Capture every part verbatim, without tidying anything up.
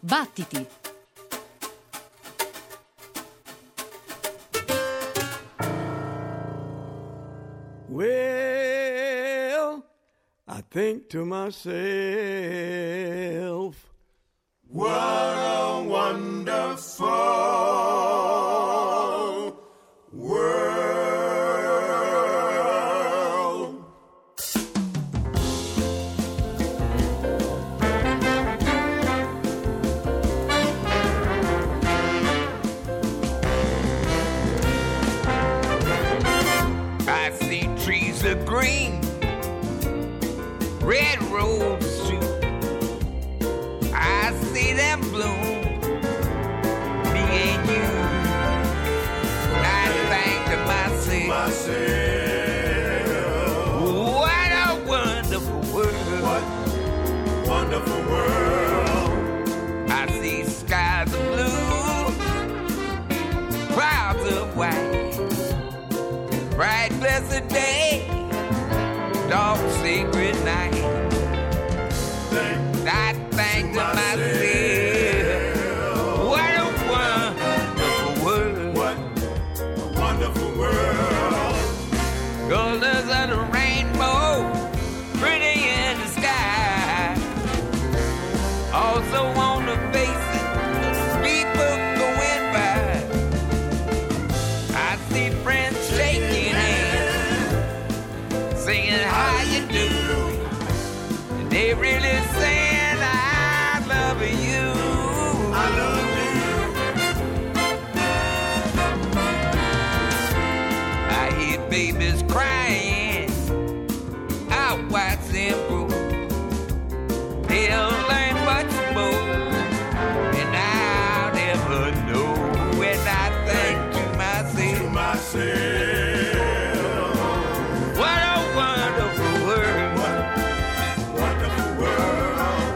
Battiti! Well, I think to myself, what a wonderful world. I see trees of green, red roses too. I see them bloom, me and you. I think to myself, myself, what a wonderful world. What wonderful world. I see skies of blue, clouds of white, bright blessed day, dark sacred night. Think I think to myself, what a wonderful world. what a wonderful world. Colors of the rainbow, pretty in the sky. Also on the faces of people going by. I see friends shaking hands, singing how you do. And they really saying I love you. I love I hear babies crying out white and blue. They'll learn much more, and I'll never know. When I think to you. myself, Myself, what a wonderful world. what wonderful world.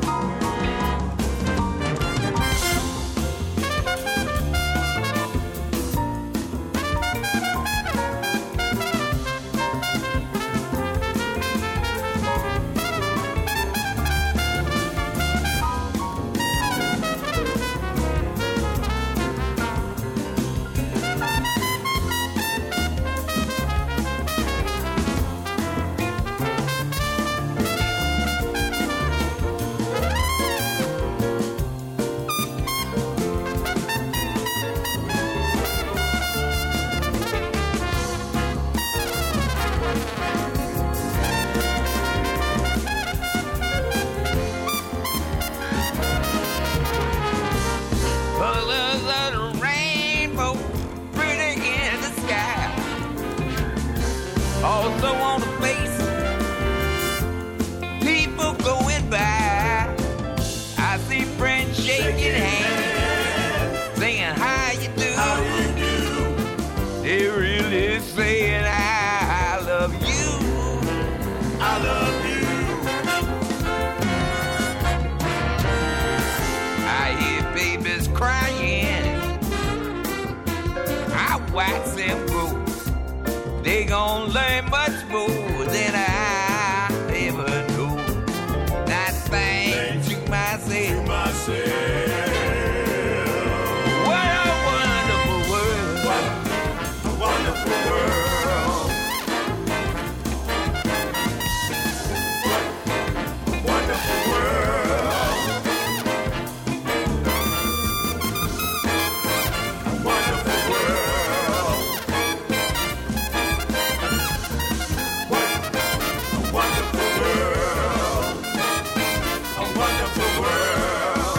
Colors of the rainbow, pretty in the sky. Also on the face, people going by. I see friends shaking hands, saying how you do. How you do. They really saying I love you. I love you. I hear babies crying, I watch them grow. They gon' learn much more than I ever knew. I think to myself, Myself, what a wonderful world. a wonderful world. What a wonderful world. A wonderful world. What a wonderful world. A wonderful world.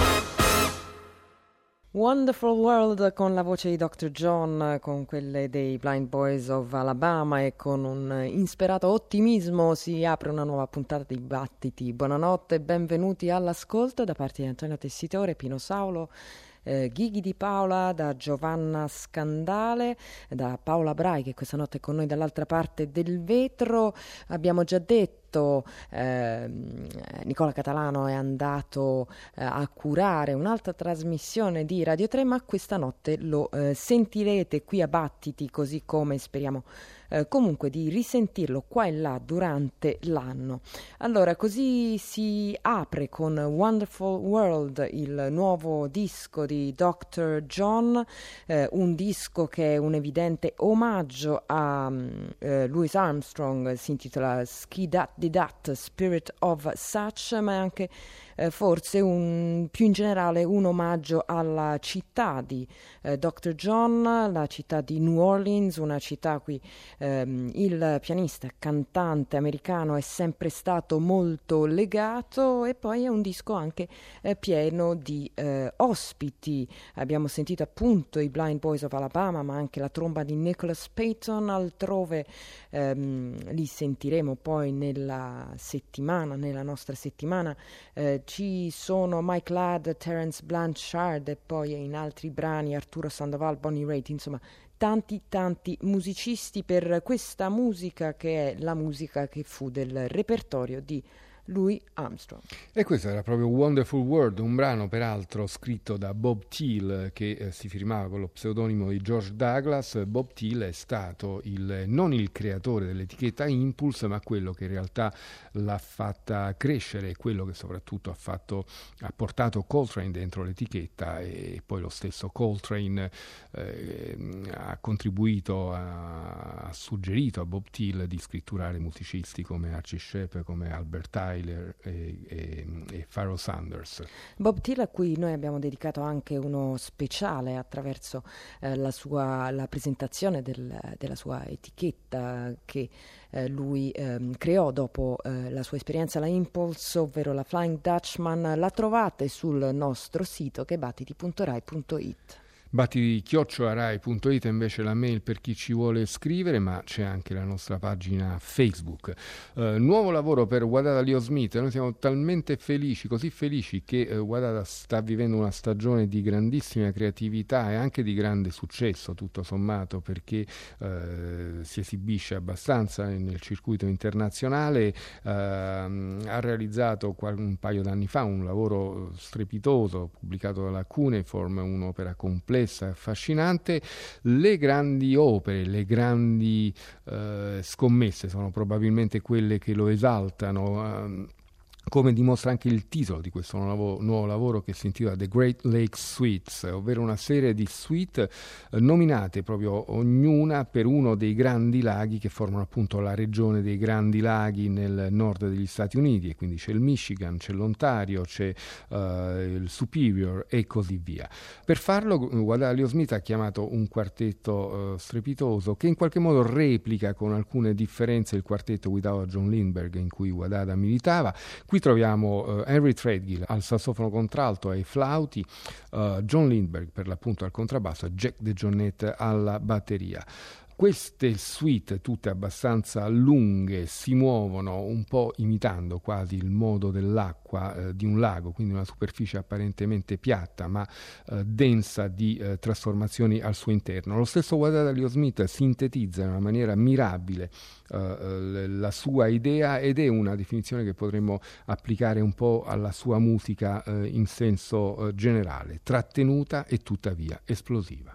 Wonderful World con la voce di doctor John, con quelle dei Blind Boys of Alabama, e con un insperato ottimismo si apre una nuova puntata di Battiti. Buonanotte e benvenuti all'ascolto da parte di Antonio Tessitore, Pino Saulo, eh, Ghighi di Paola, da Giovanna Scandale, da Paola Brai che questa notte è con noi dall'altra parte del vetro. Abbiamo già detto detto, eh, Nicola Catalano è andato eh, a curare un'altra trasmissione di Radio tre, ma questa notte lo eh, sentirete qui a Battiti, così come speriamo Eh, comunque di risentirlo qua e là durante l'anno. Allora, così si apre con Wonderful World, il nuovo disco di doctor John, eh, un disco che è un evidente omaggio a eh, Louis Armstrong, si intitola Skidat Didat, Spirit of Such, ma è anche eh, forse un, più in generale un omaggio alla città di eh, doctor John, la città di New Orleans, una città a cui ehm, il pianista cantante americano è sempre stato molto legato, e poi è un disco anche eh, pieno di eh, ospiti. Abbiamo sentito appunto i Blind Boys of Alabama, ma anche la tromba di Nicholas Payton, altrove ehm, li sentiremo poi nella settimana, nella nostra settimana. Eh, ci sono Mike Ladd, Terence Blanchard e poi in altri brani Arturo Sandoval, Bonnie Raitt, insomma tanti tanti musicisti per questa musica che è la musica che fu del repertorio di Louis Armstrong. E questo era proprio Wonderful World, un brano peraltro scritto da Bob Thiel, che eh, si firmava con lo pseudonimo di George Douglas. Bob Thiel è stato il, non il creatore dell'etichetta Impulse, ma quello che in realtà l'ha fatta crescere, quello che soprattutto ha fatto, ha portato Coltrane dentro l'etichetta, e poi lo stesso Coltrane eh, ha contribuito, a, ha suggerito a Bob Thiel di scritturare musicisti come Archie Shepp, come Albert Tyler e, e, e Pharoah Sanders. Bob Thiel, a cui noi abbiamo dedicato anche uno speciale attraverso eh, la sua la presentazione del, della sua etichetta che eh, lui eh, creò dopo eh, la sua esperienza alla Impulse, ovvero la Flying Dutchman. La trovate sul nostro sito che è battiti punto rai punto it. Battiti chiocciola rai punto it invece la mail per chi ci vuole scrivere, ma c'è anche la nostra pagina Facebook. Uh, nuovo lavoro per Wadada Leo Smith. Noi siamo talmente felici, così felici, che uh, Wadada sta vivendo una stagione di grandissima creatività e anche di grande successo, tutto sommato, perché uh, si esibisce abbastanza nel circuito internazionale. Uh, ha realizzato qual- un paio d'anni fa un lavoro strepitoso pubblicato dalla Cuneiform, un'opera complessa, affascinante. Le grandi opere, le grandi eh, scommesse sono probabilmente quelle che lo esaltano, eh, come dimostra anche il titolo di questo nuovo, nuovo lavoro, che si intitola The Great Lake Suites, ovvero una serie di suite eh, nominate proprio ognuna per uno dei grandi laghi che formano appunto la regione dei grandi laghi nel nord degli Stati Uniti, e quindi c'è il Michigan, c'è l'Ontario, c'è eh, il Superior e così via. Per farlo Wadada Leo Smith ha chiamato un quartetto eh, strepitoso che in qualche modo replica con alcune differenze il quartetto guidato da John Lindberg, in cui Wadada militava. Qui troviamo uh, Henry Threadgill al sassofono contralto e ai flauti, uh, John Lindberg per l'appunto al contrabbasso e Jack DeJohnette alla batteria. Queste suite, tutte abbastanza lunghe, si muovono un po' imitando quasi il modo dell'acqua eh, di un lago, quindi una superficie apparentemente piatta ma eh, densa di eh, trasformazioni al suo interno. Lo stesso Wadada Leo Smith sintetizza in una maniera mirabile eh, la sua idea, ed è una definizione che potremmo applicare un po' alla sua musica eh, in senso eh, generale: trattenuta e tuttavia esplosiva.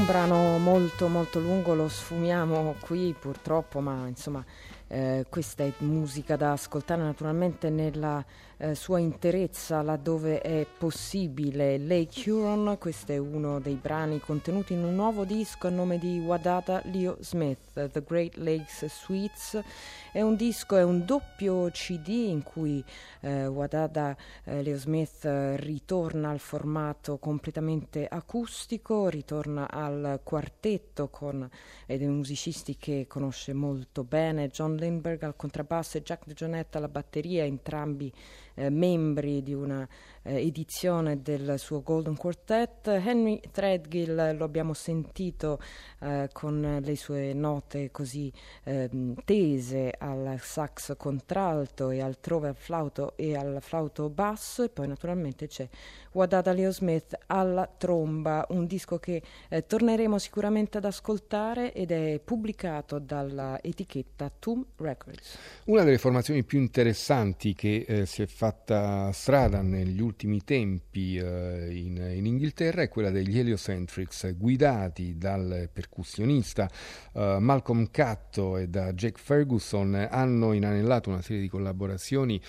brano molto molto lungo, lo sfumiamo qui purtroppo, ma insomma eh, questa è musica da ascoltare naturalmente nella eh, sua interezza laddove è possibile. Lake Huron, questo è uno dei brani contenuti in un nuovo disco a nome di Wadada Leo Smith, The Great Lakes Suites. È un disco, è un doppio C D in cui eh, Wadada eh, Leo Smith eh, ritorna al formato completamente acustico, ritorna al quartetto con eh, dei musicisti che conosce molto bene, John Lindberg al contrabbasso e Jack DeJohnette alla batteria, entrambi eh, membri di una eh, edizione del suo Golden Quartet. Henry Threadgill lo abbiamo sentito eh, con le sue note così eh, tese al sax contralto e altrove al flauto e al flauto basso, e poi naturalmente c'è Wadada Leo Smith alla tromba, un disco che eh, torneremo sicuramente ad ascoltare ed è pubblicato dalla etichetta Tomb Records. Una delle formazioni più interessanti che eh, si è fatta strada negli ultimi tempi eh, in, in Inghilterra è quella degli Heliocentrics, guidati dal percussionista eh, Malcolm Catto e da Jack Ferguson. Hanno inanellato una serie di collaborazioni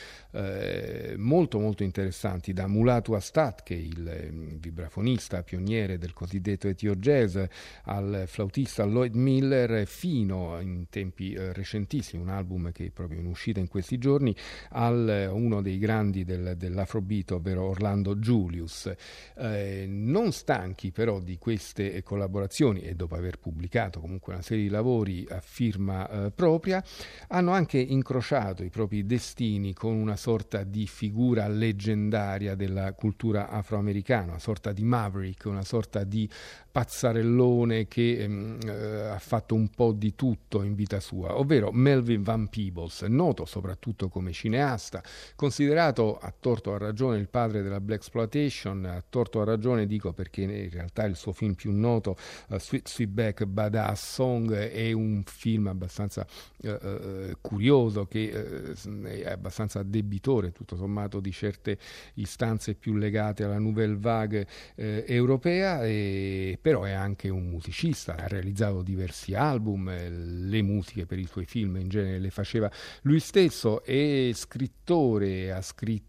eh, molto molto interessanti, da Mulatu Astat, che è il eh, vibrafonista pioniere del cosiddetto Etio Jazz, al flautista Lloyd Miller, fino in tempi eh, recentissimi, un album che è proprio in uscita in questi giorni, al eh, uno dei grandi del, dell'Afrobeat, ovvero Orlando Julius. Eh, non stanchi però di queste collaborazioni, e dopo aver pubblicato comunque una serie di lavori a firma eh, propria, hanno anche incrociato i propri destini con una sorta di figura leggendaria della cultura afroamericana, una sorta di maverick, una sorta di pazzarellone che ehm, eh, ha fatto un po' di tutto in vita sua, ovvero Melvin Van Peebles, noto soprattutto come cineasta, considerato a torto o a ragione il padre della blaxploitation. A torto o a ragione dico perché in realtà il suo film più noto, uh, Sweet Sweetback Badass Song, è un film abbastanza uh, uh, curioso, che uh, è abbastanza debitore tutto sommato di certe istanze più legate alla nouvelle vague eh, europea, e però è anche un musicista, ha realizzato diversi album, eh, le musiche per i suoi film in genere le faceva lui stesso, è scrittore, ha scritto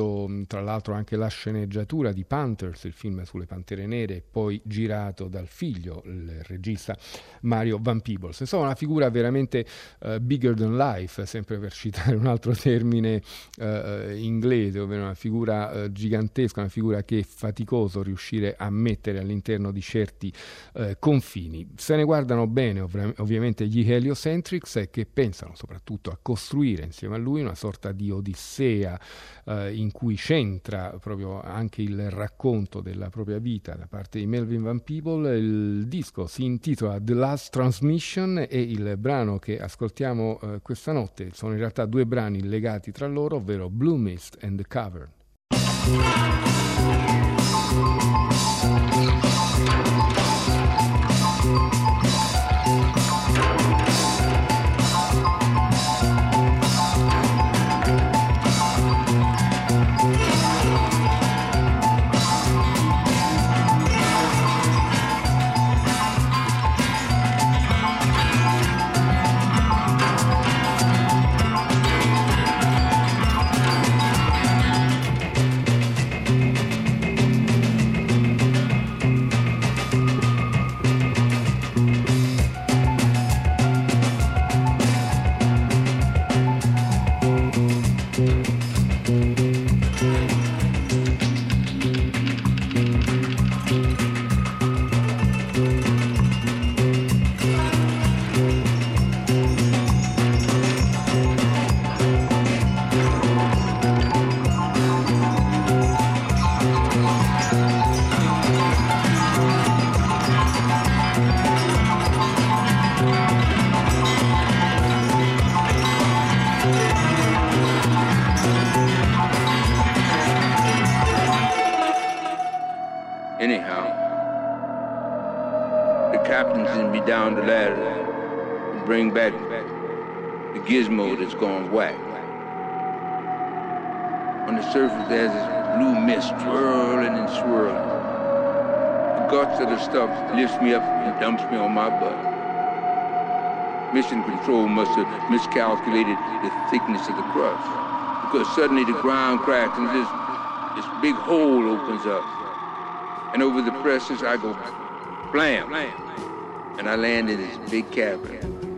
tra l'altro anche la sceneggiatura di Panthers, il film sulle Pantere Nere, poi girato dal figlio, il regista Mario Van Peebles. Insomma, una figura veramente uh, bigger than life, sempre per citare un altro termine uh, inglese, ovvero una figura uh, gigantesca, una figura che è faticoso riuscire a mettere all'interno di certi uh, confini. Se ne guardano bene ov- ovviamente gli Heliocentrics, che pensano soprattutto a costruire insieme a lui una sorta di odissea uh, in cui c'entra proprio anche il racconto della propria vita da parte di Melvin Van Peebles. Il disco si intitola The Last Transmission e il brano che ascoltiamo eh, questa notte sono in realtà due brani legati tra loro, ovvero Blue Mist and The Cavern. Down the ladder and bring back the gizmo that's gone whack. On the surface there's this blue mist swirling and swirling. The guts of the stuff lifts me up and dumps me on my butt. Mission Control must have miscalculated the thickness of the crust, because suddenly the ground cracks and this, this big hole opens up. And over the presses, I go blam, and I land in this big cavern.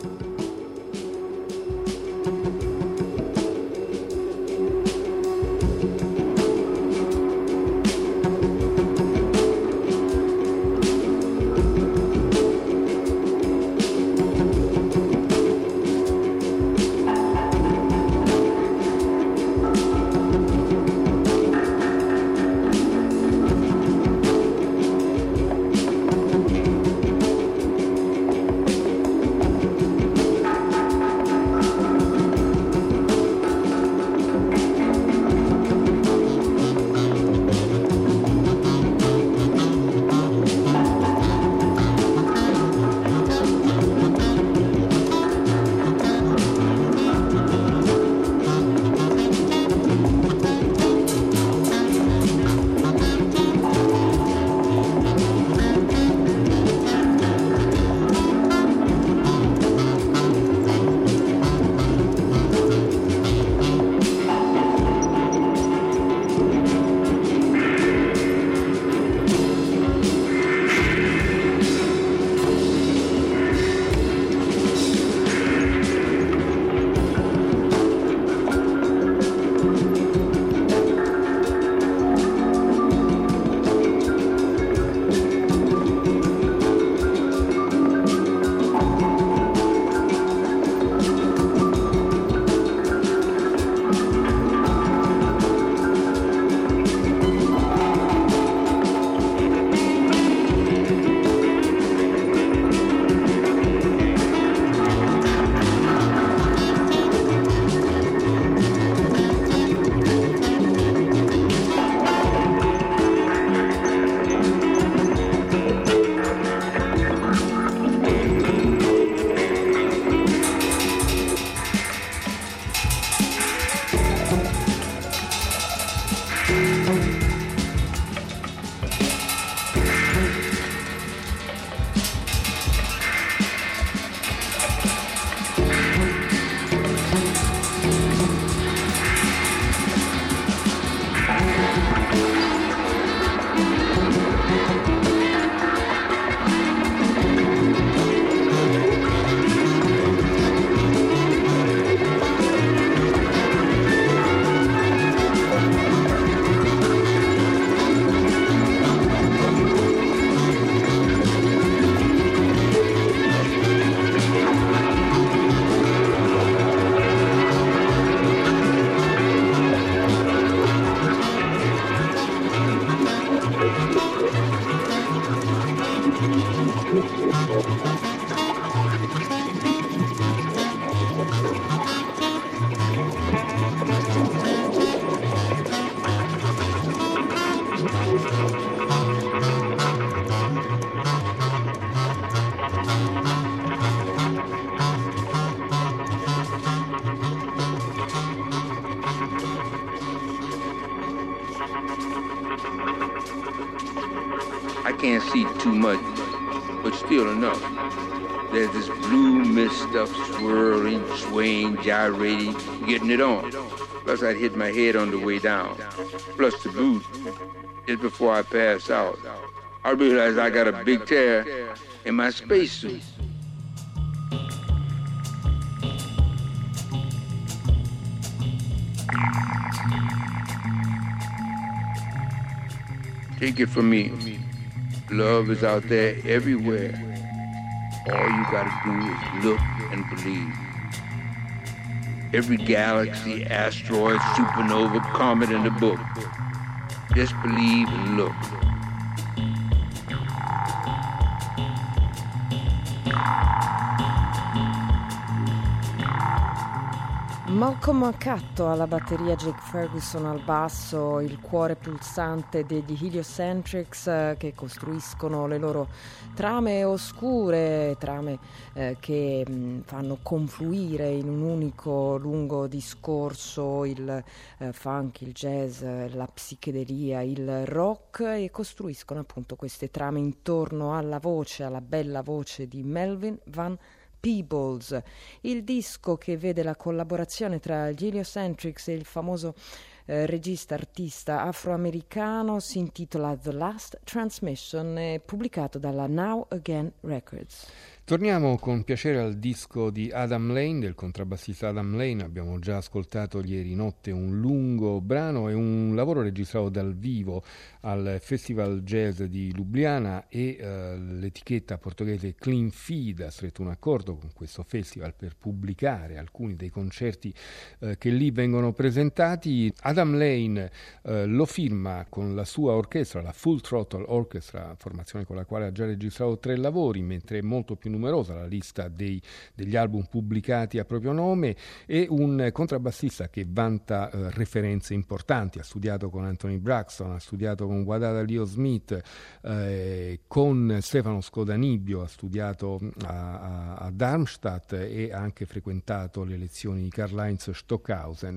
I can't see too much, but still enough. There's this blue mist stuff swirling, swaying, gyrating, getting it on. Plus I'd hit my head on the way down. Plus the boot, just before I pass out, I realized I got a big tear in my spacesuit. Take it from me. Love is out there everywhere. All you gotta do is look and believe. Every galaxy, asteroid, supernova, comet in the book. Just believe and look. Malcolm Accatto alla batteria, Jake Ferguson al basso, il cuore pulsante degli Heliocentrics eh, che costruiscono le loro trame oscure, trame eh, che mh, fanno confluire in un unico lungo discorso il eh, funk, il jazz, la psichedelia, il rock, e costruiscono appunto queste trame intorno alla voce, alla bella voce di Melvin Van Peebles, il disco che vede la collaborazione tra gli Heliocentrics e il famoso eh, regista artista afroamericano si intitola The Last Transmission, è pubblicato dalla Now Again Records. Torniamo con piacere al disco di Adam Lane, del contrabbassista Adam Lane. Abbiamo già ascoltato ieri notte un lungo brano e un lavoro registrato dal vivo al Festival Jazz di Lubliana, e eh, l'etichetta portoghese Clean Feed ha stretto un accordo con questo festival per pubblicare alcuni dei concerti eh, che lì vengono presentati. Adam Lane eh, lo firma con la sua orchestra, la Full Throttle Orchestra, formazione con la quale ha già registrato tre lavori, mentre è molto più numerosa la lista dei, degli album pubblicati a proprio nome, e un contrabbassista che vanta eh, referenze importanti. Ha studiato con Anthony Braxton, ha studiato con Wadada Leo Smith, eh, con Stefano Scodanibio, ha studiato a, a, a Darmstadt e ha anche frequentato le lezioni di Karl-Heinz Stockhausen.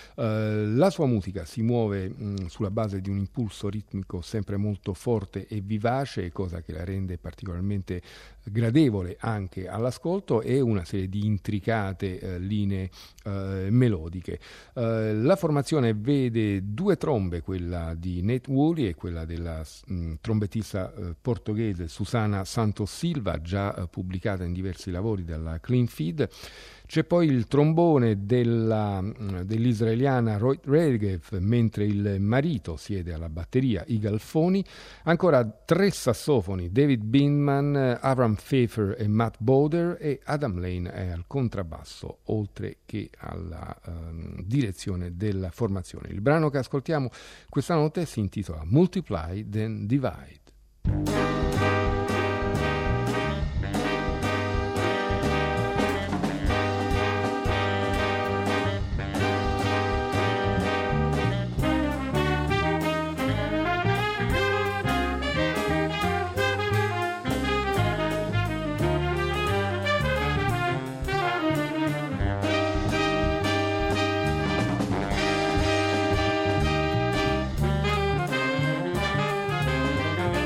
Eh, la sua musica si muove mh, sulla base di un impulso ritmico sempre molto forte e vivace, cosa che la rende particolarmente gradevole anche all'ascolto, e una serie di intricate eh, linee eh, melodiche. Eh, la formazione vede due trombe, quella di Nate Woolley e quella della mh, trombettista eh, portoghese Susana Santos Silva, già eh, pubblicata in diversi lavori dalla Clean Feed. C'è poi il trombone della, dell'israeliana Roy Regev, mentre il marito siede alla batteria, Igal Foni. Ancora tre sassofoni, David Bindman, Avram Pfeffer e Matt Boder, e Adam Lane è al contrabbasso, oltre che alla um, direzione della formazione. Il brano che ascoltiamo questa notte si intitola Multiply Then Divide. Multiply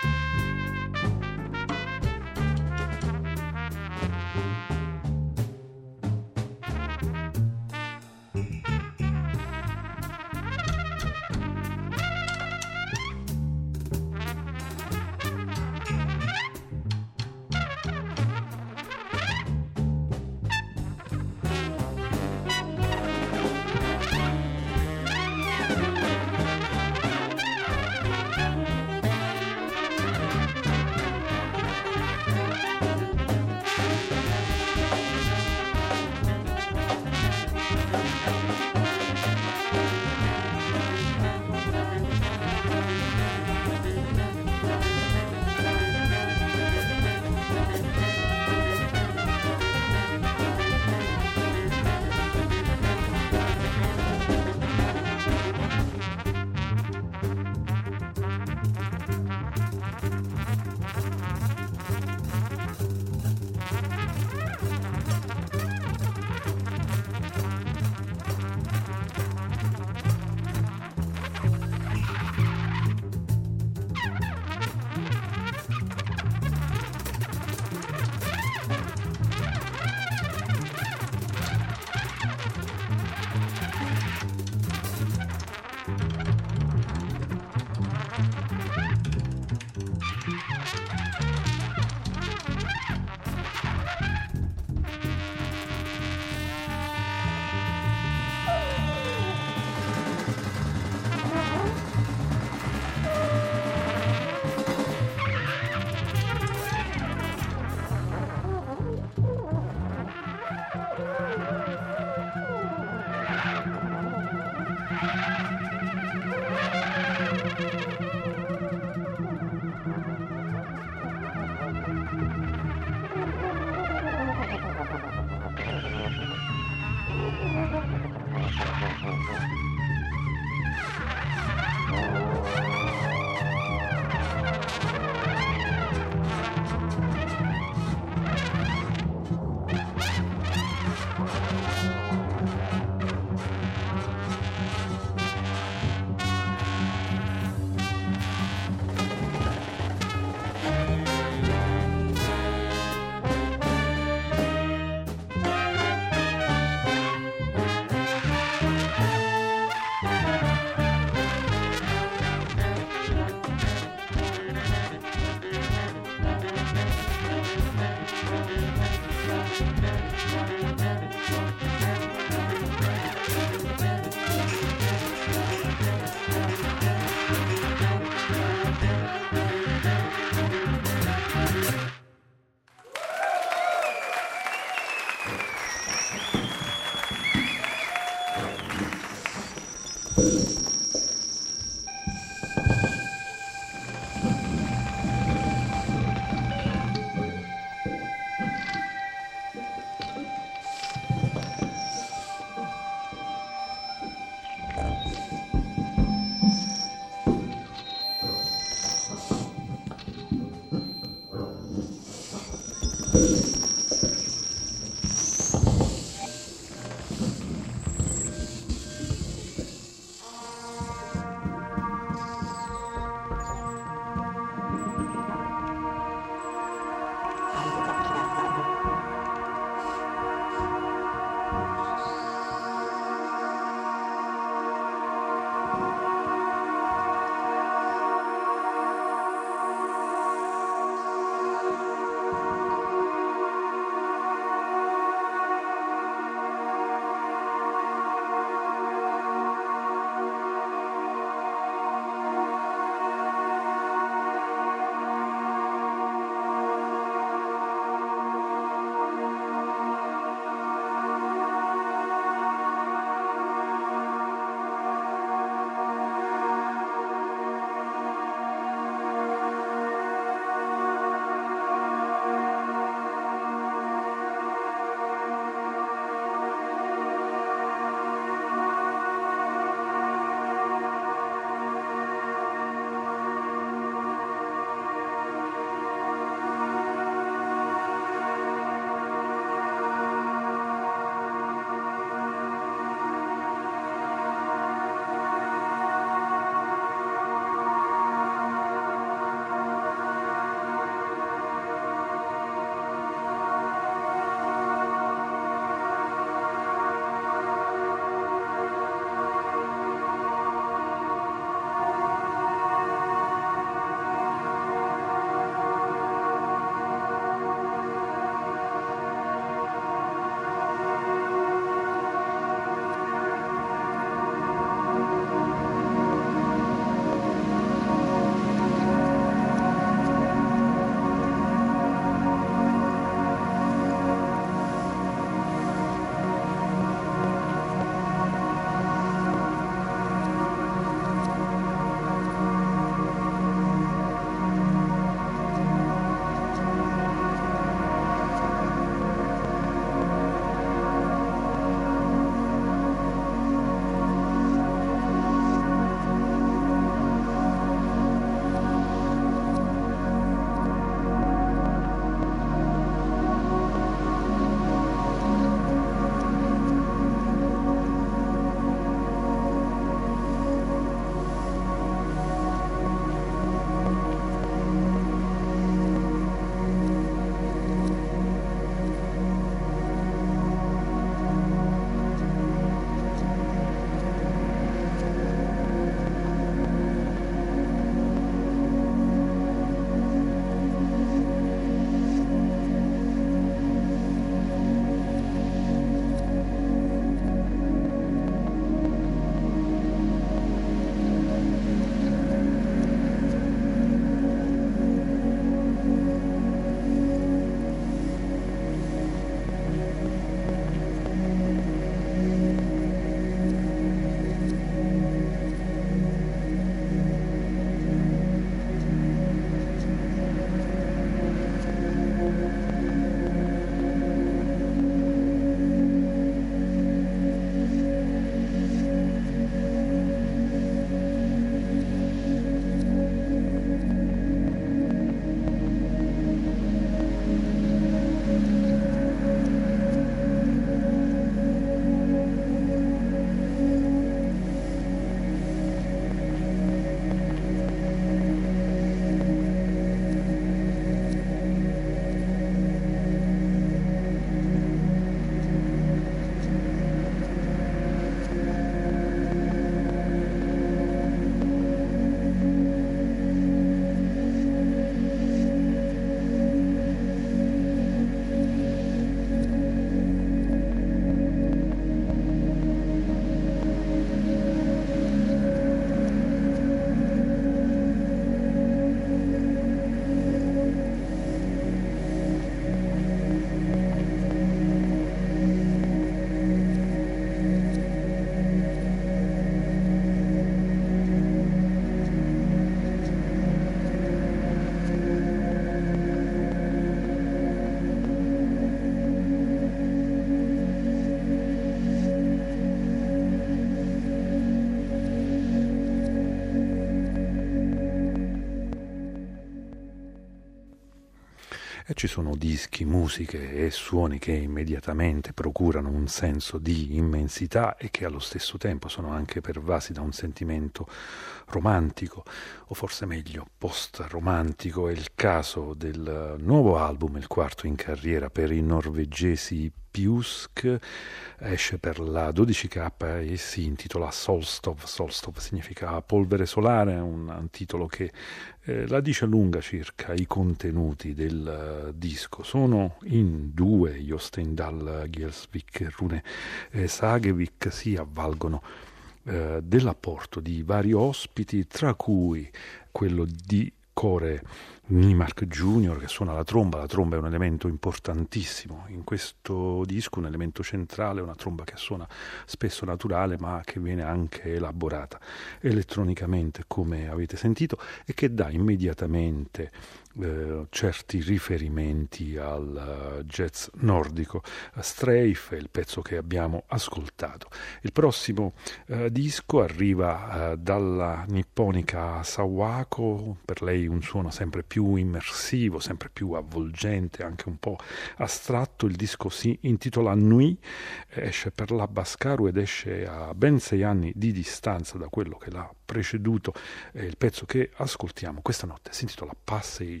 e ci sono dischi, musiche e suoni che immediatamente procurano un senso di immensità e che allo stesso tempo sono anche pervasi da un sentimento romantico, o forse meglio post-romantico. È il caso del nuovo album, il quarto in carriera per i norvegesi Pjusk, esce per la dodici K e si intitola Solstov. Solstov significa polvere solare, un, un titolo che eh, la dice lunga circa i contenuti del uh, disco. Sono in due, Jostein Dahl Gjelsvik e Rune eh, Sagevik si avvalgono eh, dell'apporto di vari ospiti, tra cui quello di Kåre Nymark Junior, che suona la tromba. La tromba è un elemento importantissimo in questo disco, un elemento centrale, una tromba che suona spesso naturale ma che viene anche elaborata elettronicamente, come avete sentito, e che dà immediatamente eh, certi riferimenti al uh, jazz nordico. Strafe è il pezzo che abbiamo ascoltato. Il prossimo uh, disco arriva uh, dalla nipponica Sawako, per lei un suono sempre più immersivo, sempre più avvolgente, anche un po' astratto. Il disco si intitola Nui, esce per la Bascaru ed esce a ben sei anni di distanza da quello che l'ha preceduto. E il pezzo che ascoltiamo questa notte si intitola Passage.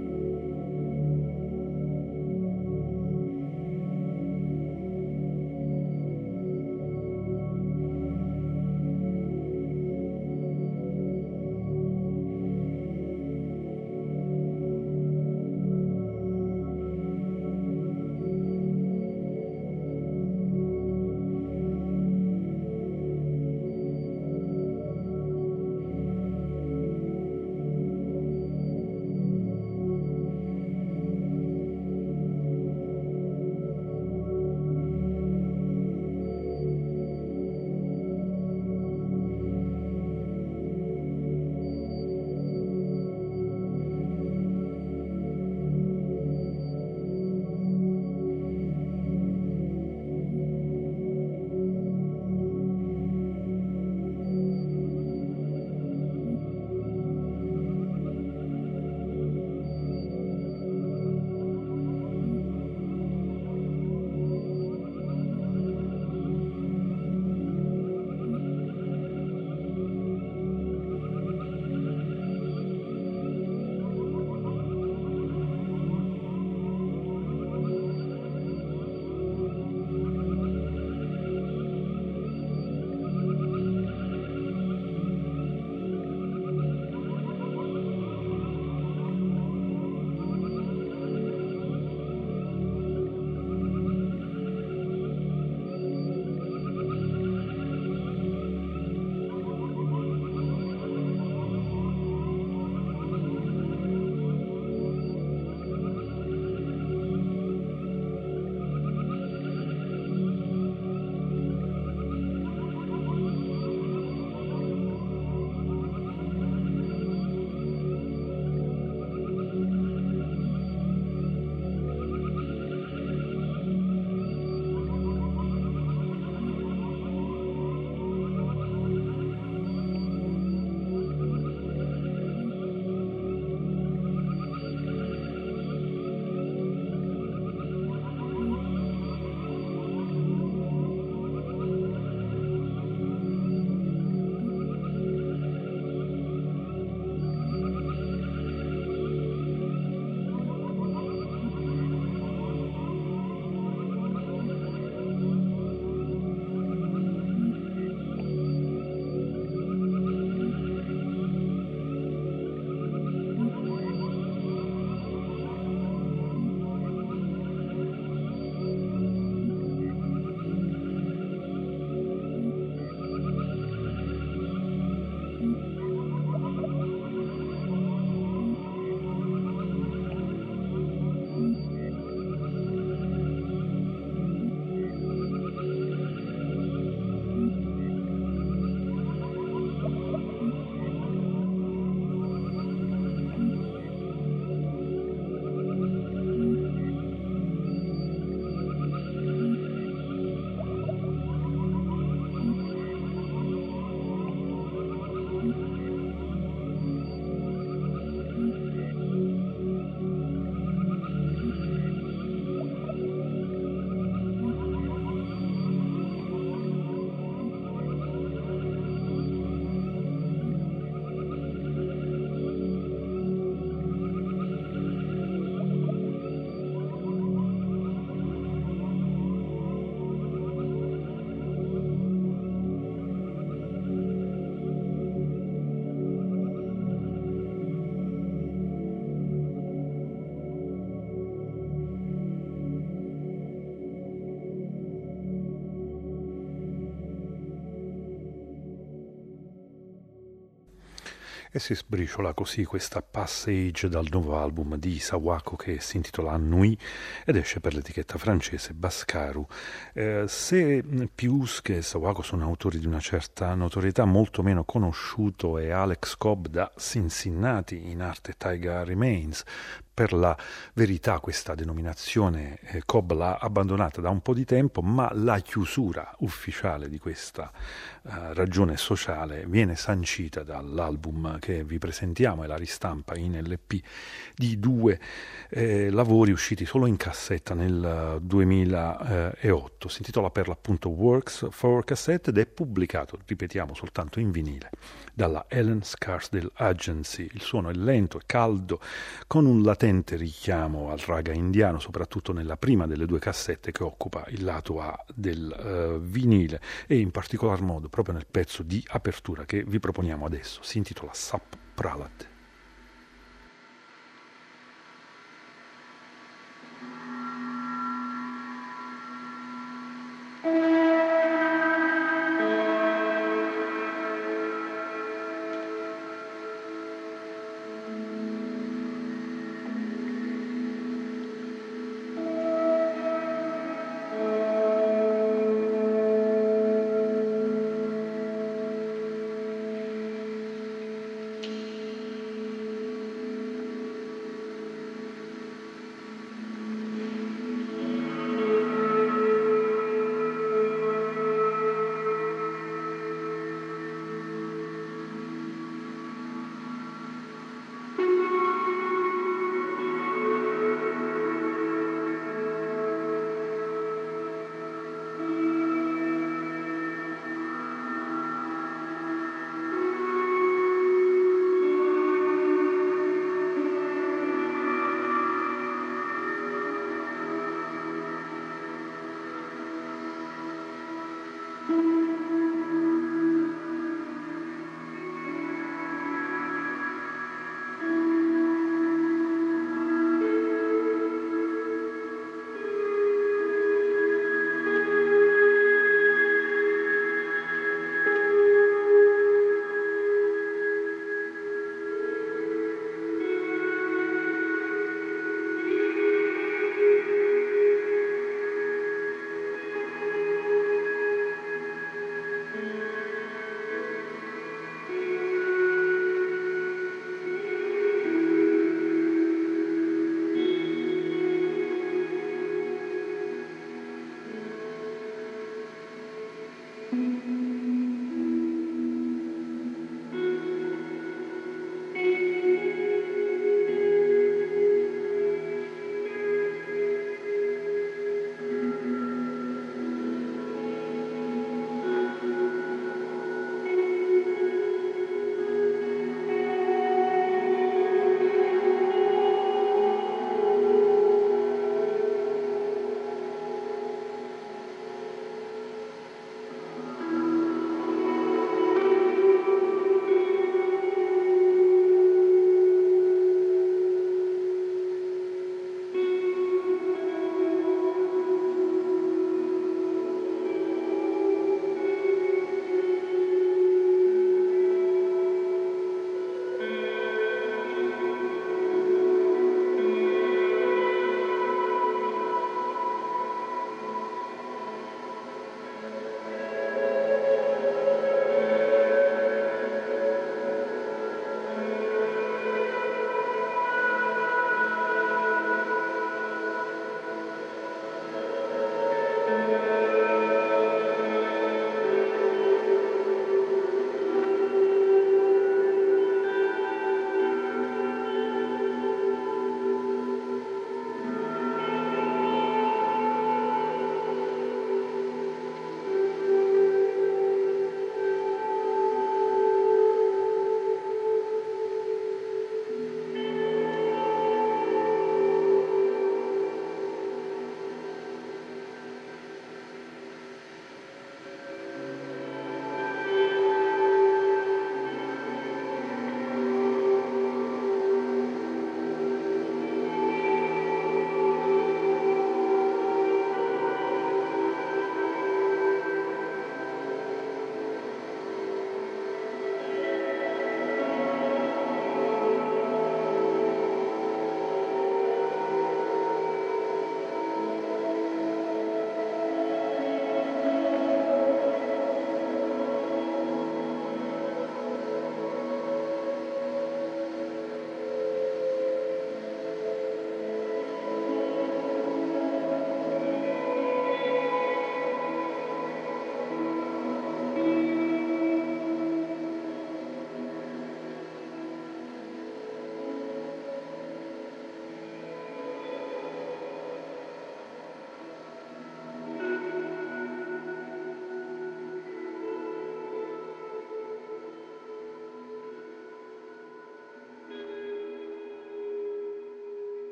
Thank E si sbriciola così questa passage dal nuovo album di Sawako che si intitola Nuit ed esce per l'etichetta francese Bascaru. Eh, se Pius e Sawako sono autori di una certa notorietà, molto meno conosciuto è Alex Cobb da Cincinnati, in arte Taiga Remains. Per la verità questa denominazione eh, Cobb l'ha abbandonata da un po' di tempo, ma la chiusura ufficiale di questa eh, ragione sociale viene sancita dall'album che vi presentiamo e la ristampa in L P di due eh, lavori usciti solo in cassetta nel duemilaotto. Si intitola per l'appunto Works for Cassette ed è pubblicato, ripetiamo, soltanto in vinile dalla Ellen Scarsdale Agency. Il suono è lento e caldo, con un latente richiamo al raga indiano, soprattutto nella prima delle due cassette che occupa il lato A del uh, vinile, e in particolar modo proprio nel pezzo di apertura che vi proponiamo adesso. Si intitola Sap Pralat.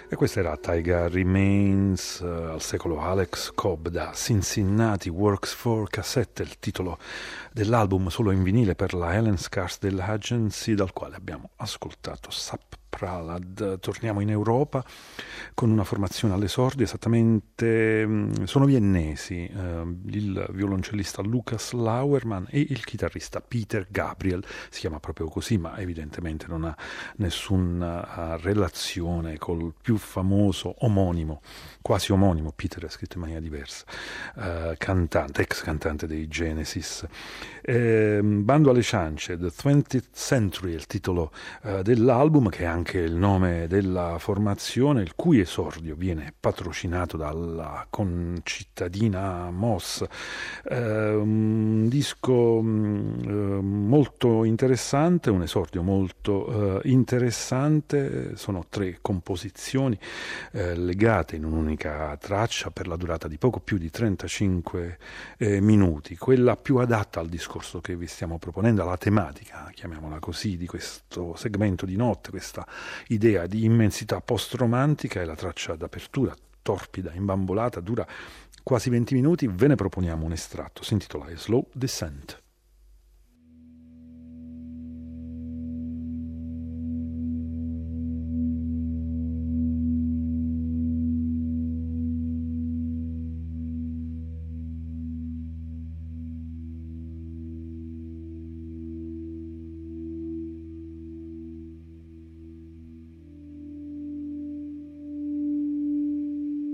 E questa era Taiga Remains, uh, al secolo Alex Cobb da Cincinnati Works for Cassette, il titolo dell'album solo in vinile per la Helen Scars dell'Agency, dal quale abbiamo ascoltato Sap Pralad. Torniamo in Europa con una formazione all'esordio, esattamente sono viennesi, eh, il violoncellista Lucas Lauerman e il chitarrista Peter Gabriel, si chiama proprio così, ma evidentemente non ha nessuna relazione col più famoso omonimo, quasi omonimo, Peter è scritto in maniera diversa, eh, cantante, ex cantante dei Genesis. Eh, Bando alle ciance, The twentieth Century, il titolo eh, dell'album, che è anche il nome della formazione, il cui esordio viene patrocinato dalla concittadina Moss. Eh, un disco eh, molto interessante, un esordio molto eh, interessante, sono tre composizioni eh, legate in un'unica traccia per la durata di poco più di trentacinque eh, minuti, quella più adatta al discorso che vi stiamo proponendo, alla tematica, chiamiamola così, di questo segmento di notte, questa idea di immensità post-romantica. È la traccia d'apertura, torpida, imbambolata, dura quasi venti minuti. Ve ne proponiamo un estratto, si intitola Slow Descent.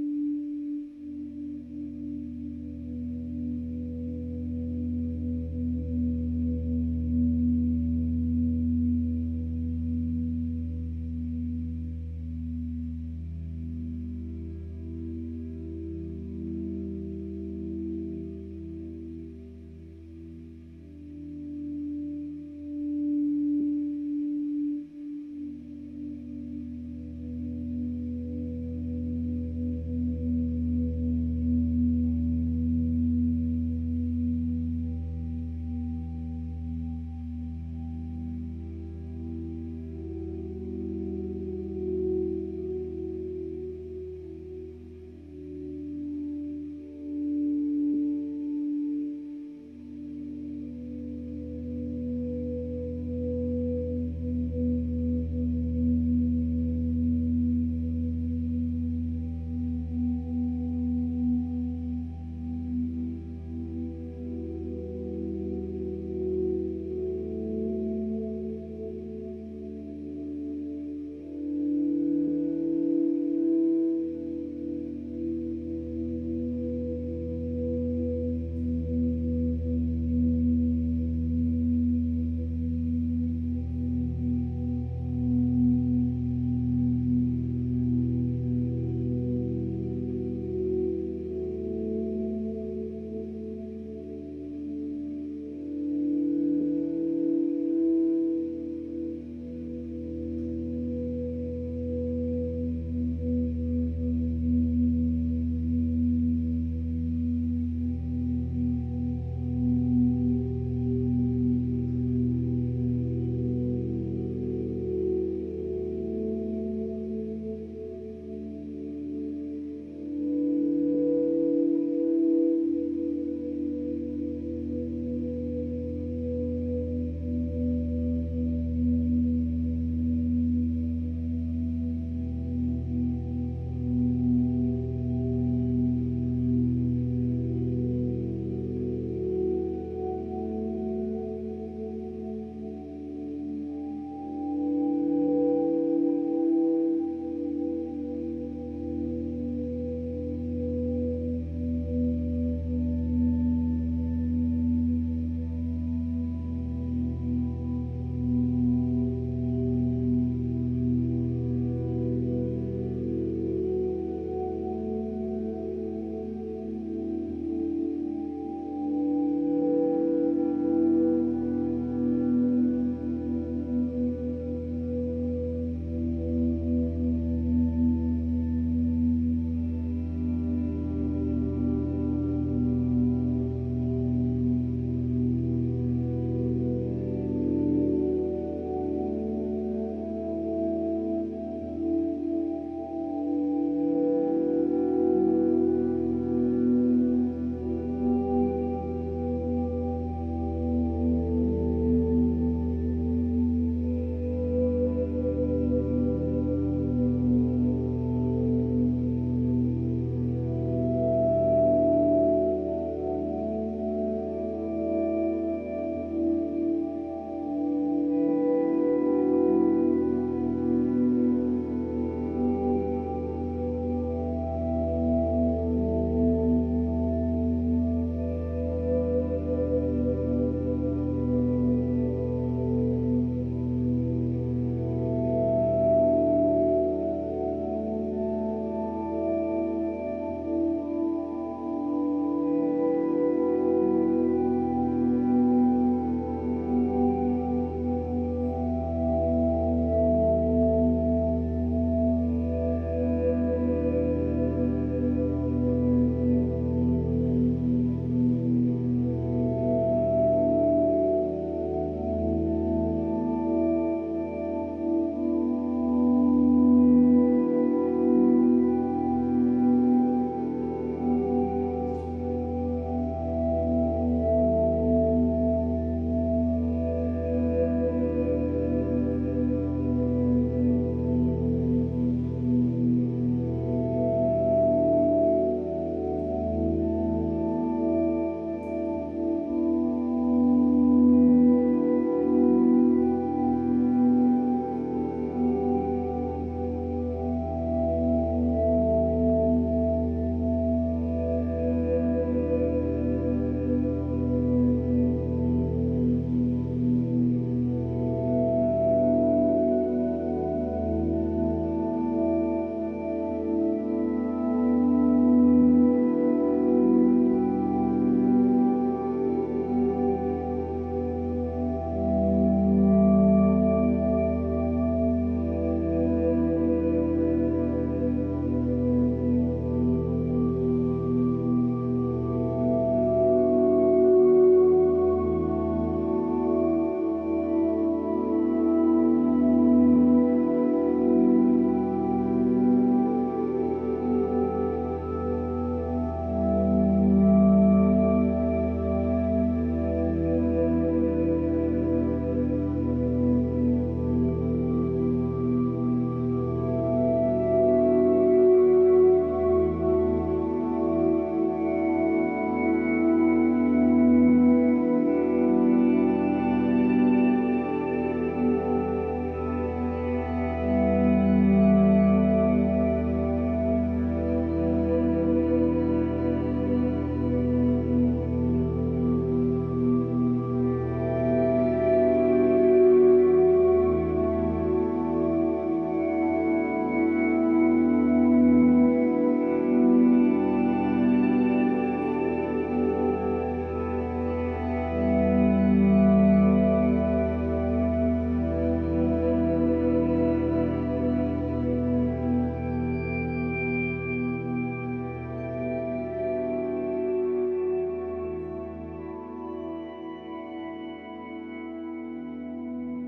Thank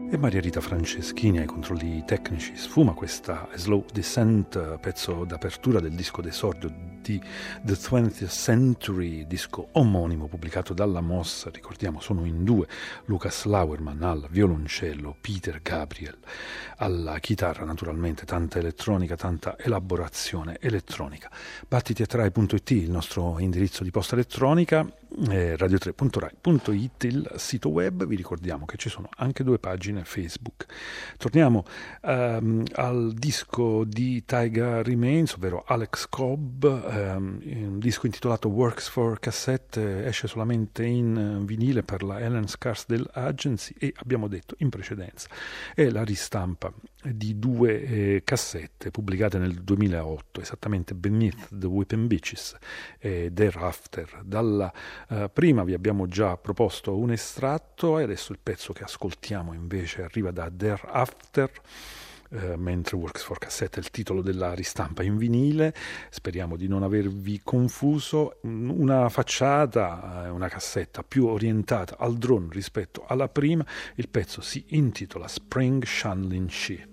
E Maria Rita Franceschini ai controlli tecnici. Sfuma questa Slow Descent, pezzo d'apertura del disco d'esordio di The twentieth Century, disco omonimo pubblicato dalla Moss. Ricordiamo, sono in due: Lucas Lauerman al violoncello, Peter Gabriel alla chitarra, naturalmente tanta elettronica, tanta elaborazione elettronica. battiti at rai punto it, il nostro indirizzo di posta elettronica, eh, radio tre punto rai punto it il sito web. Vi ricordiamo che ci sono anche due pagine Facebook. Torniamo um, al disco di Taiga Remains, ovvero Alex Cobb, um, un disco intitolato Works for Cassette, esce solamente in vinile per la Helen Scarsdale Agency e abbiamo detto in precedenza è la ristampa di due eh, cassette pubblicate nel duemilaotto, esattamente Beneath the Whipping Beaches e Thereafter. Dalla eh, prima vi abbiamo già proposto un estratto e adesso il pezzo che ascoltiamo invece arriva da Thereafter, eh, mentre Works for Cassette è il titolo della ristampa in vinile. Speriamo di non avervi confuso. Una facciata, eh, una cassetta più orientata al drone rispetto alla prima. Il pezzo si intitola Spring Shanlin Shi.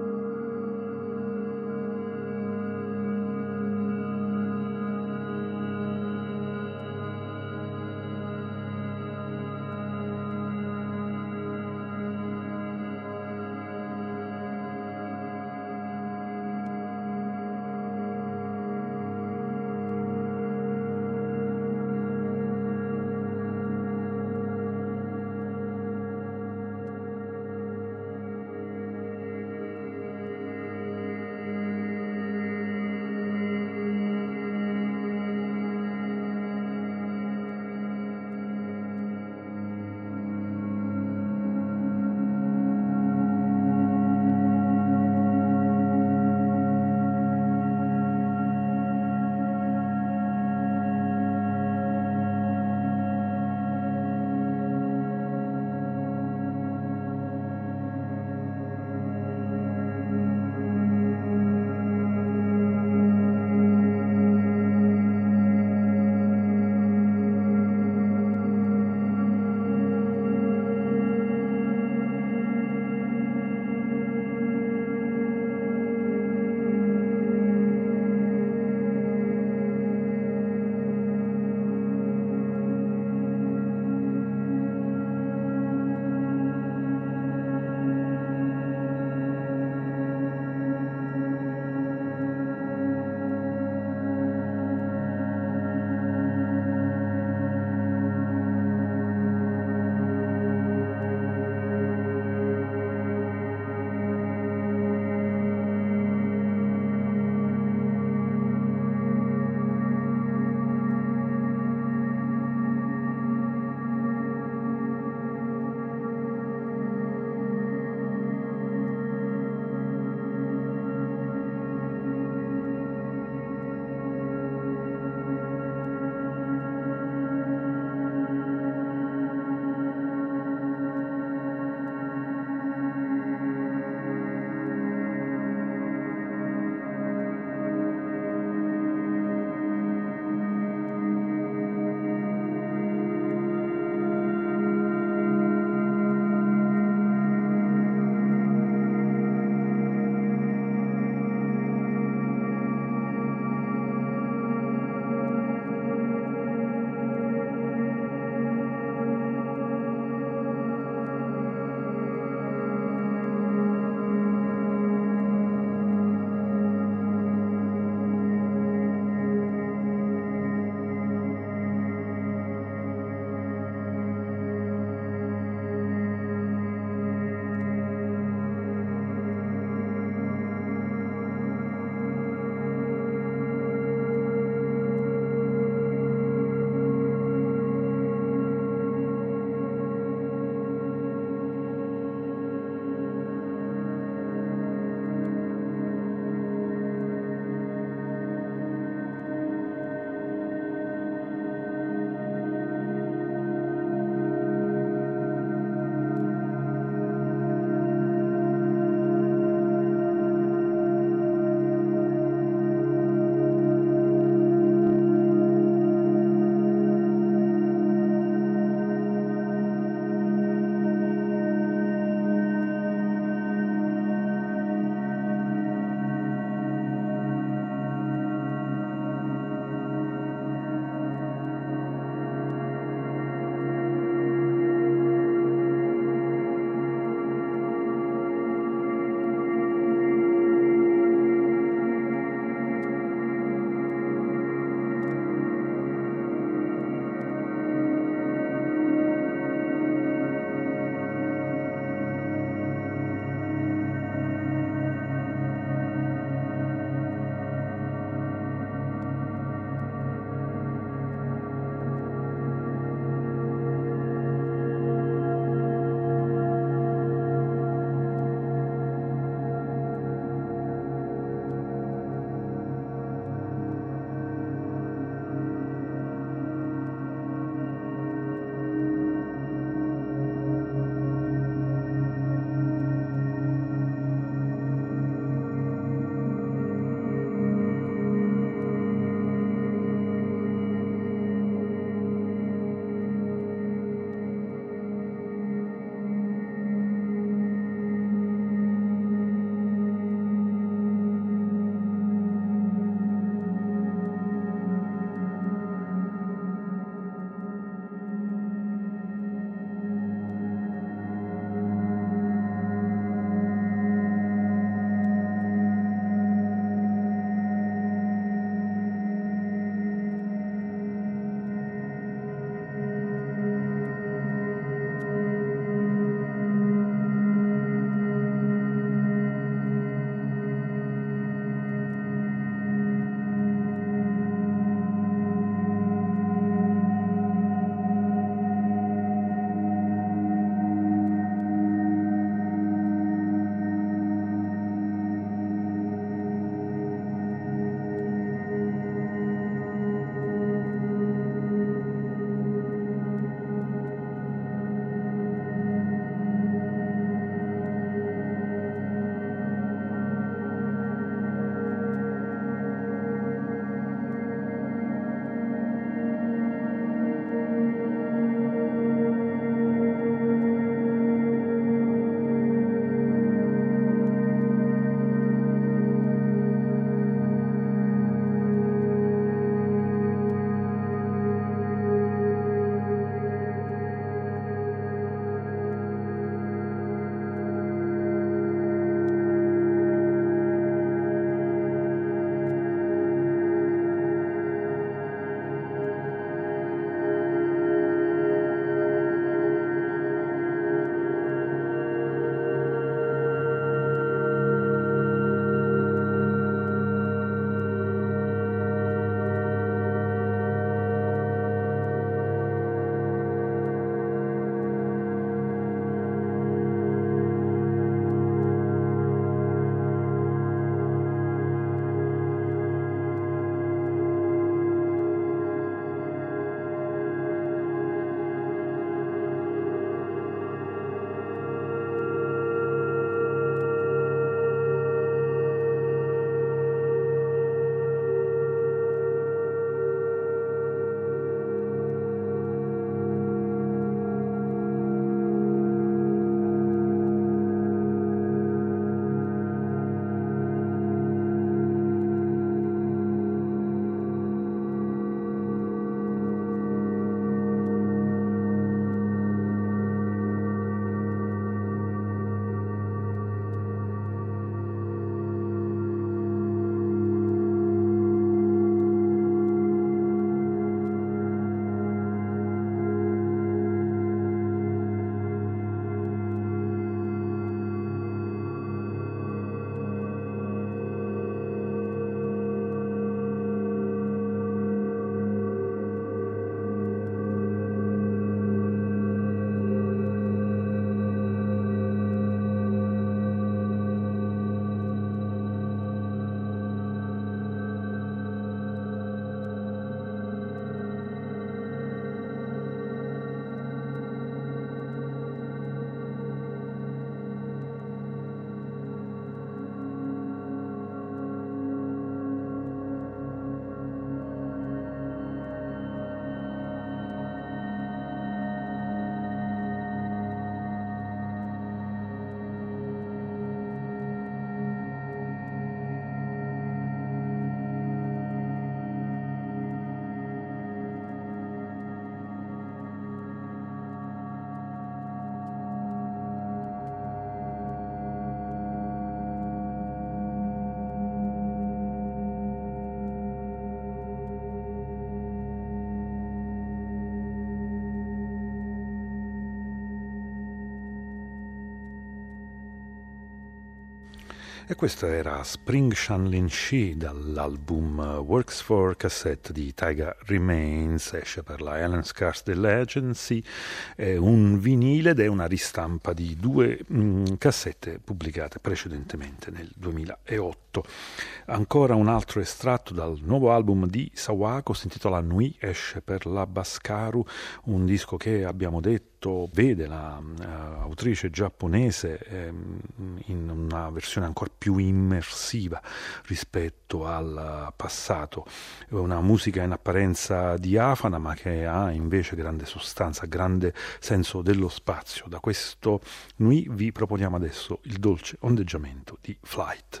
E questo era Spring Shanlin Shi dall'album Works for Cassette di Taiga Remains, esce per la Alan Scarsdale Agency, è un vinile ed è una ristampa di due mh, cassette pubblicate precedentemente nel duemilaotto. Ancora un altro estratto dal nuovo album di Sawako, si intitola Nui, esce per la Baskaru, un disco che abbiamo detto vede la uh, autrice giapponese ehm, in una versione ancora più immersiva rispetto al passato, una musica in apparenza diafana ma che ha invece grande sostanza, grande senso dello spazio. Da questo Nui vi proponiamo adesso il dolce ondeggiamento di Flight.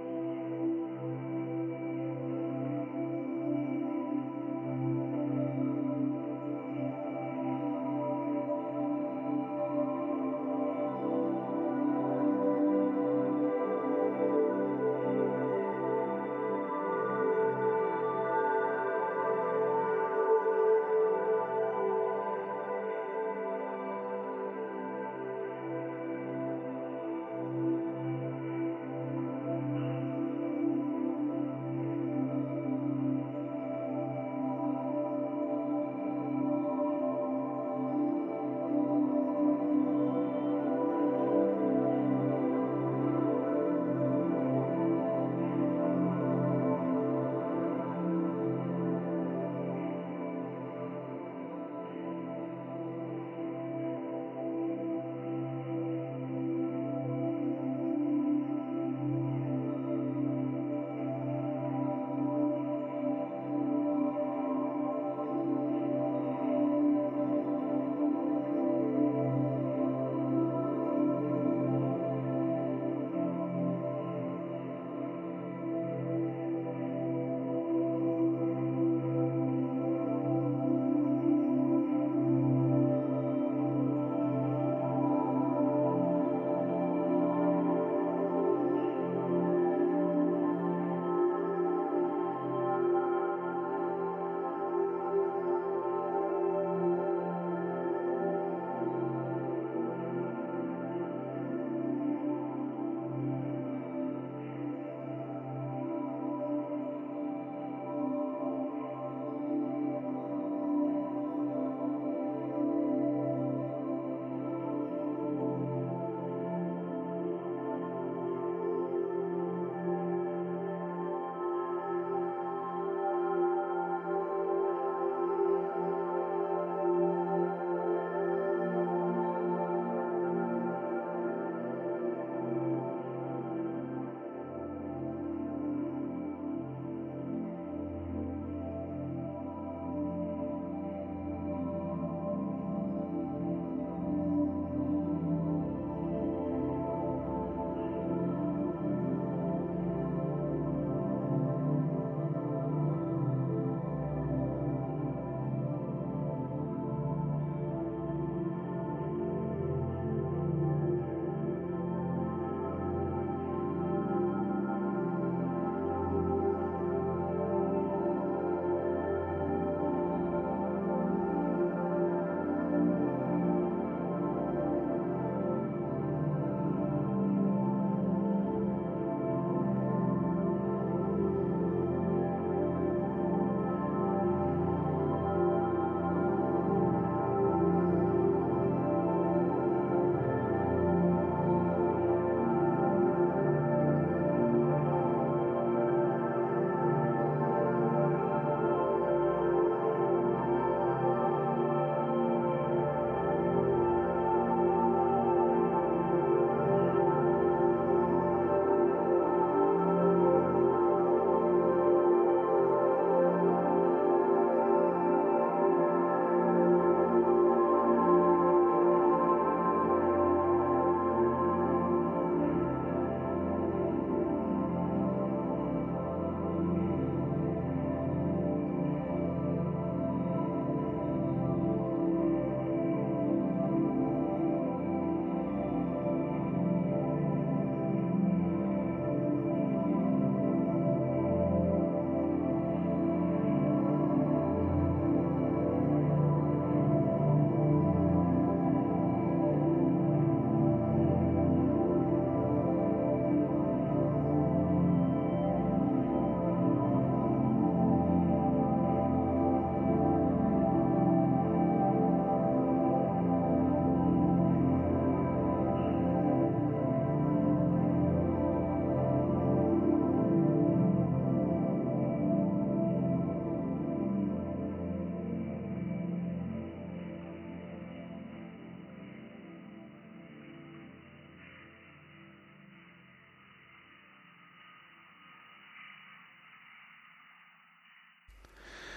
Thank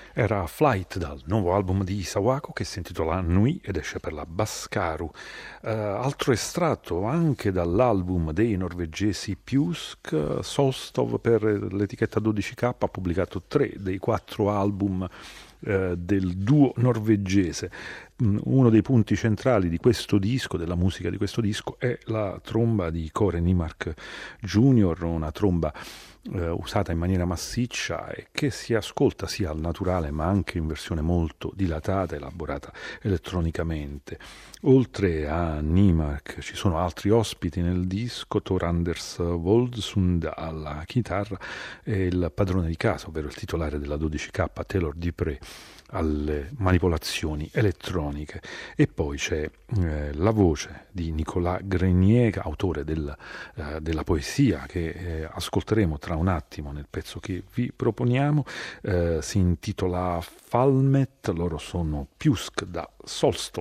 Era Flight dal nuovo album di Sawako che si intitola Nui ed esce per la Baskaru. Uh, altro estratto anche dall'album dei norvegesi Pjusk, Solstov per l'etichetta dodici K ha pubblicato tre dei quattro album uh, del duo norvegese. Um, uno dei punti centrali di questo disco, della musica di questo disco, è la tromba di Kåre Nymark Junior, una tromba Uh, usata in maniera massiccia e che si ascolta sia al naturale ma anche in versione molto dilatata, elaborata elettronicamente. Oltre a Nymark ci sono altri ospiti nel disco: Thor Anders Voldsund alla chitarra e il padrone di casa, ovvero il titolare della dodici K, Taylor Dupré, alle manipolazioni elettroniche. E poi c'è eh, la voce di Nicolas Grenier, autore del, eh, della poesia che eh, ascolteremo tra un attimo nel pezzo che vi proponiamo. Eh, si intitola Falmet, loro sono Pjusk da Solstov.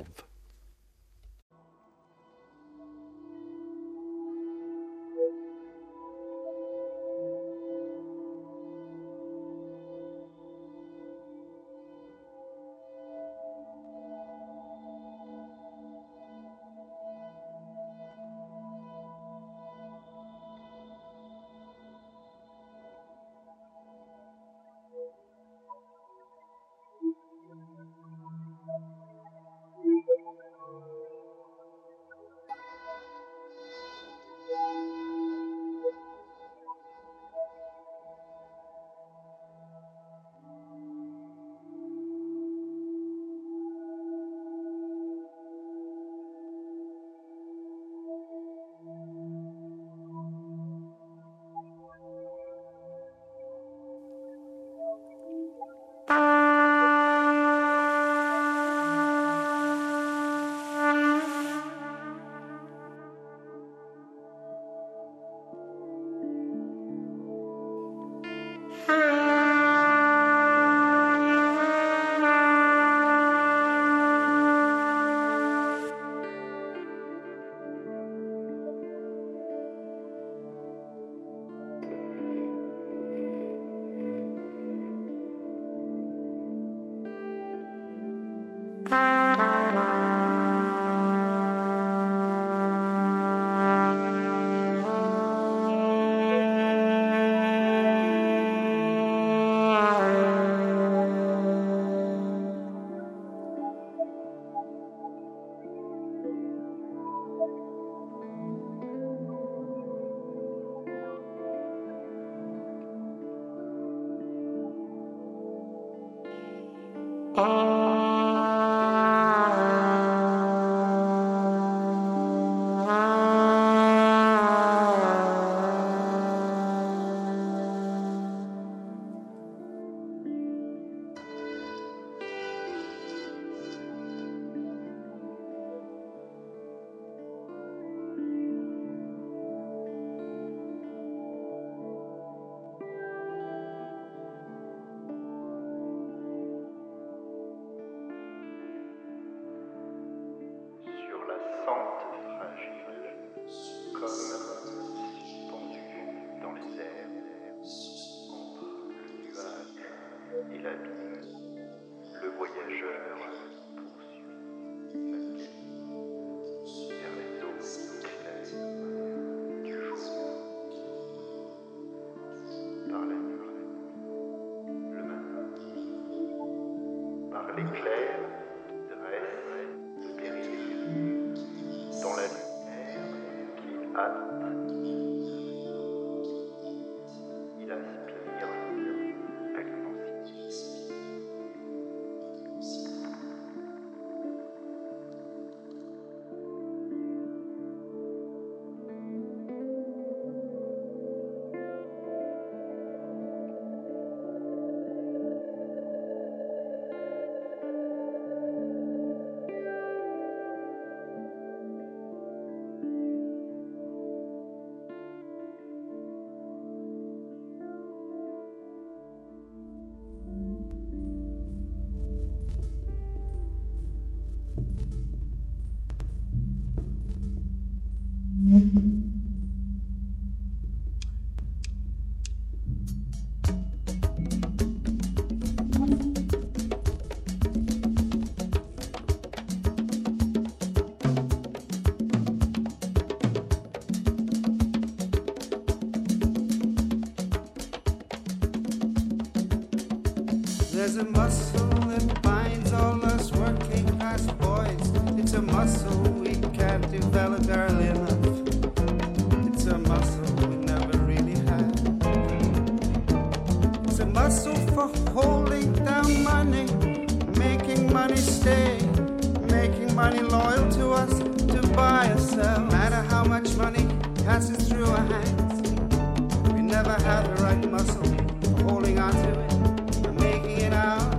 There's a muscle that binds all us working class boys. It's a muscle we can't develop early enough. It's a muscle we never really had. It's a muscle for holding down money, making money stay, making money loyal to us, to buy or sell. No matter how much money passes through our hands, we never have the right muscle for holding on to it and making it ours.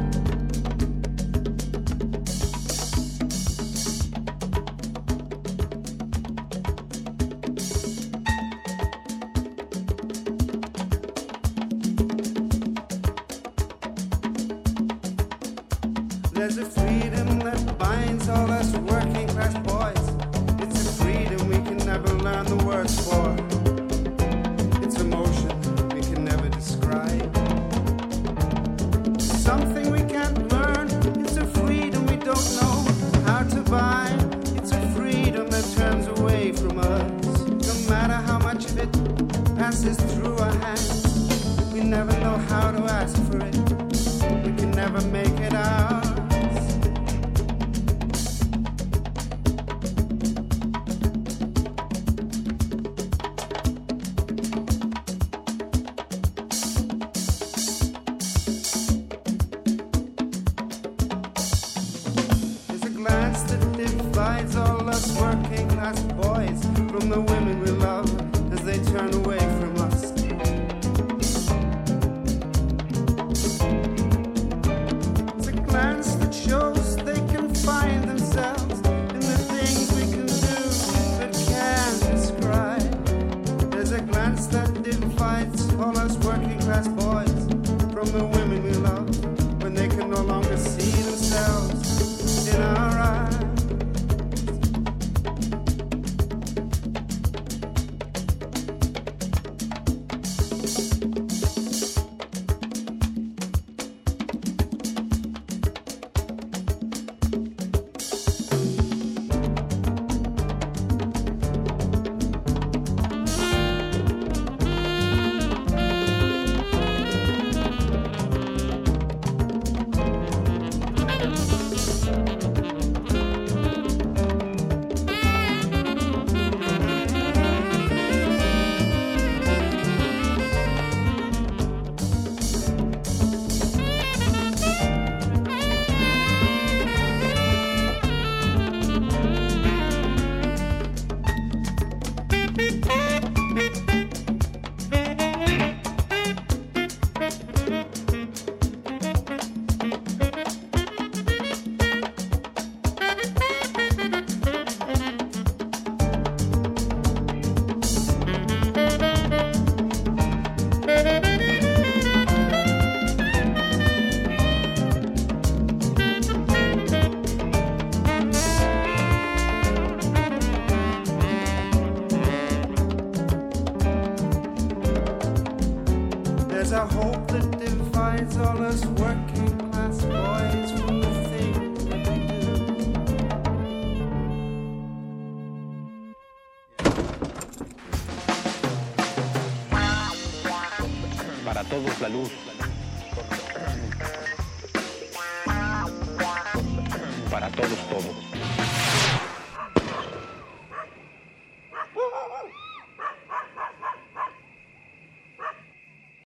There's a freedom that binds all us working class boys. It's a freedom we can never learn the words for. It's emotion we can never describe. Something we can't learn. It's a freedom we don't know how to buy. It's a freedom that turns away from us. No matter how much of it passes through our hands, we never know how to ask for it. We can never make it out. Divides all us working class boys from the women we love as they turn away from us. It's a glance that shows they can find themselves in the things we can do but can't describe. There's a glance that divides all us working class boys from the women we love when they can no longer see themselves in our eyes. There's a hope that divides all us working class boys from the things that we do. Para todos la luz. Para todos todo.